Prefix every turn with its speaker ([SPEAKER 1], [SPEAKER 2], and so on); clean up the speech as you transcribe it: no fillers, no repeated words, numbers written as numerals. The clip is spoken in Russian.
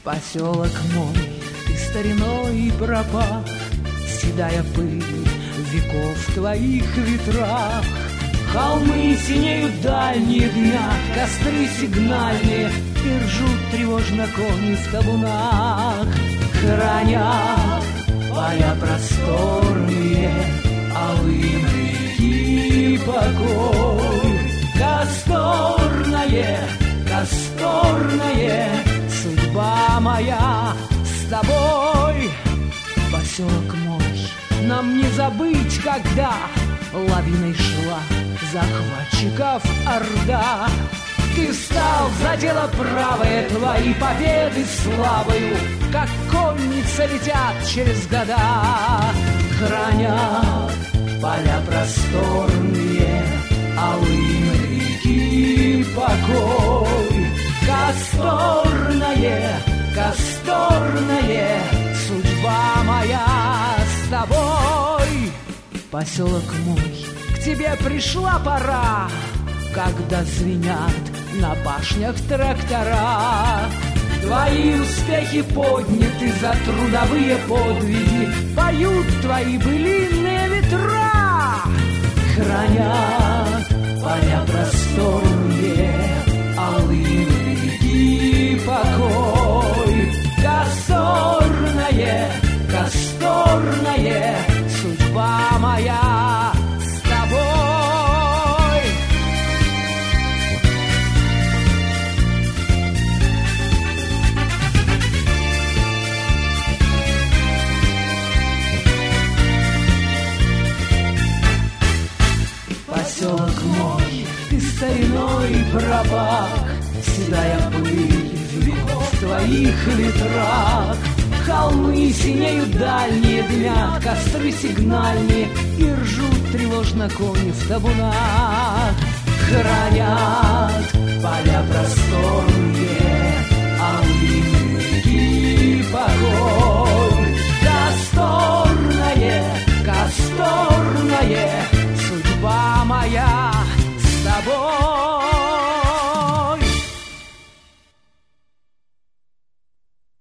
[SPEAKER 1] Поселок мой, ты стариной пропах, седая пыль веков в твоих ветрах. Холмы синеют дальние дня, костры сигнальные, и ржут тревожно кони в табунах. Хранят поля просторные, алые реки покой. Касторное, касторное, судьба моя с тобой. Поселок мой, нам не забыть, когда лавиной шла захватчиков орда. Ты встал за дело правое, твои победы славою, как конница летят через года. Хранят поля просторные, алые реки покой. Касторное, касторное, судьба моя с тобой. Поселок мой, к тебе пришла пора, когда звенят на башнях трактора. Твои успехи подняты за трудовые подвиги, поют твои былинные ветра. Хранят поля просторные, алые реки покой. Касторное, касторное, судьба моя с тобой. Поселок мой, ты стариной пропах, седая пыль веков в твоих ветрах. Холмы синеют дальние, дымят костры сигнальные, и ржут тревожно кони в табунах. Хранят поля просторные,